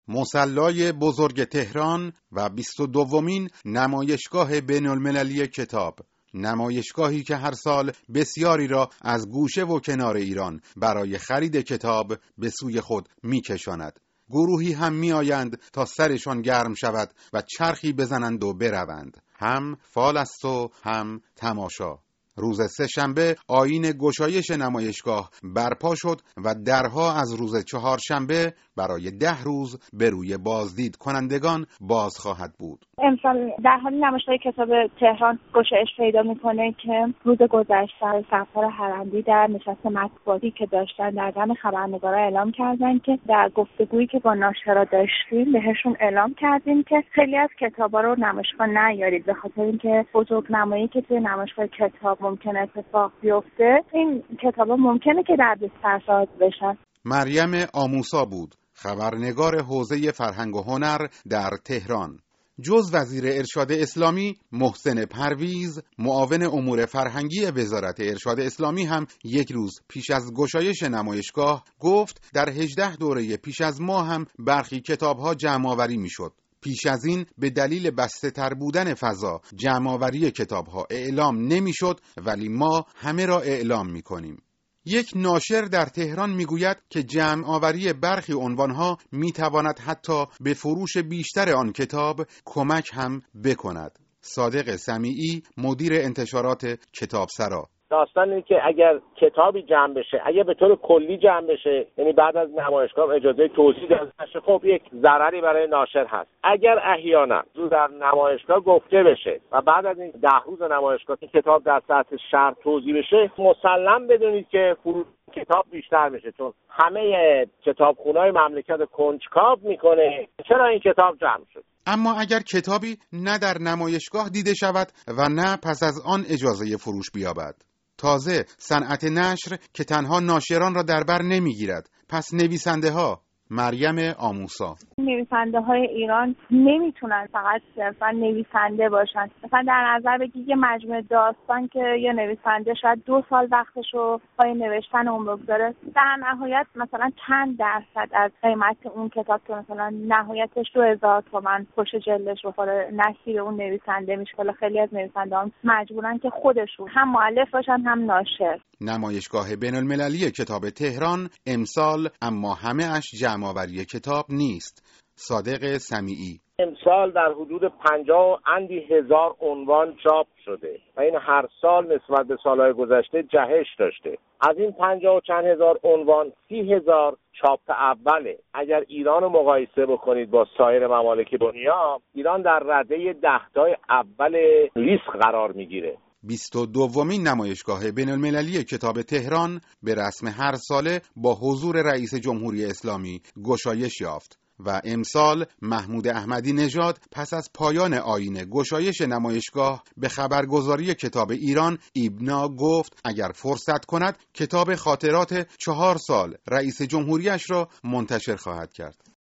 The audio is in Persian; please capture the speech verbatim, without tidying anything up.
مصلی بزرگ تهران و بیست و دومین نمایشگاه بین‌المللی کتاب، نمایشگاهی که هر سال بسیاری را از گوشه و کنار ایران برای خرید کتاب به سوی خود می‌کشاند. گروهی هم می‌آیند تا سرشان گرم شود و چرخی بزنند و بروند. هم فال است و هم تماشا. روز سه شنبه آیین گشایش نمایشگاه برپا شد و درها از روز چهار شنبه برای ده روز به روی بازدید کنندگان باز خواهد بود. امسال در حال نمایشگاه کتاب تهران گشایش پیدا میکنه که روز گذشته سفر هرندی در نشست مطبوعاتی که داشتن در دم خبرنگارا اعلام کردن که در گفتگویی که با ناشرا داشتیم بهشون اعلام کردیم که خیلی از کتابا رو نمایشگاه نیارید، به خاطر اینکه بزرگنمایی که توی نمایشگاه کتاب ممکنه اتفاق بیفته، این کتابا ممکنه که در بستر ساز بشن. مریم آموسا بود، خبرنگار حوزه فرهنگ و هنر در تهران. جز وزیر ارشاد اسلامی محسن پرویز، معاون امور فرهنگی وزارت ارشاد اسلامی هم یک روز پیش از گشایش نمایشگاه گفت در هجده دوره پیش از ما هم برخی کتاب‌ها جمع‌آوری می‌شد. پیش از این به دلیل بسته تر بودن فضا جمع‌آوری کتاب‌ها اعلام نمی‌شد، ولی ما همه را اعلام می‌کنیم. یک ناشر در تهران میگوید که جمع آوری برخی عنوانها میتواند حتی به فروش بیشتر آن کتاب کمک هم بکند. صادق سمیعی، مدیر انتشارات کتابسرا: داستان اینه که اگر کتابی جمع بشه، اگر به طور کلی جمع بشه، یعنی بعد از نمایشگاه اجازه توزیع داده بشه، خب یک ضرری برای ناشر هست. اگر احیانا در نمایشگاه گفته بشه و بعد از این ده روز نمایشگاه که کتاب در سطح شهر توزیع بشه، مسلم بدونید که فروش کتاب بیشتر میشه، چون همه کتابخونه‌های مملکت کنجکاو میکنه چرا این کتاب جمع شد. اما اگر کتابی نه در نمایشگاه دیده شود و نه پس از آن اجازه فروش بیابد، تازه صنعت نشر که تنها ناشران را در بر نمیگیرد، پس نویسنده ها. مریم آموسا: نویسنده های ایران نمیتونن فقط صرفا نویسنده باشن. مثلا در نظر بگید یه مجموعه داستان که یه نویسنده شاید دو سال وقتشو پای نوشتن اون بگذاره، در نهایت مثلا چند درصد از قیمت اون کتاب که مثلا نهایتش دو هزار تومان پشت جلدش بخوره نصیب اون نویسنده میشه. خیلی از نویسنده‌ها مجبورن که خودشون هم مؤلف باشن هم ناشر. نمایشگاه بین‌المللی کتاب تهران امسال اما همه اش جمع‌آوری کتاب نیست. صادق سمیعی: امسال در حدود پنجاه و اندی هزار عنوان چاپ شده و این هر سال نسبت به سالهای گذشته جهش داشته. از این پنجاه و چند هزار عنوان سی هزار چاپ اوله. اگر ایران رو مقایسه بکنید با سایر ممالک دنیا، ایران در رده دهتای اول لیست قرار میگیره. بیست و دومین نمایشگاه بین‌المللی کتاب تهران به رسم هر ساله با حضور رئیس جمهوری اسلامی گشایش یافت و امسال محمود احمدی نژاد پس از پایان آیین گشایش نمایشگاه به خبرگزاری کتاب ایران ایبنا گفت اگر فرصت کند کتاب خاطرات چهار سال رئیس جمهوریش را منتشر خواهد کرد.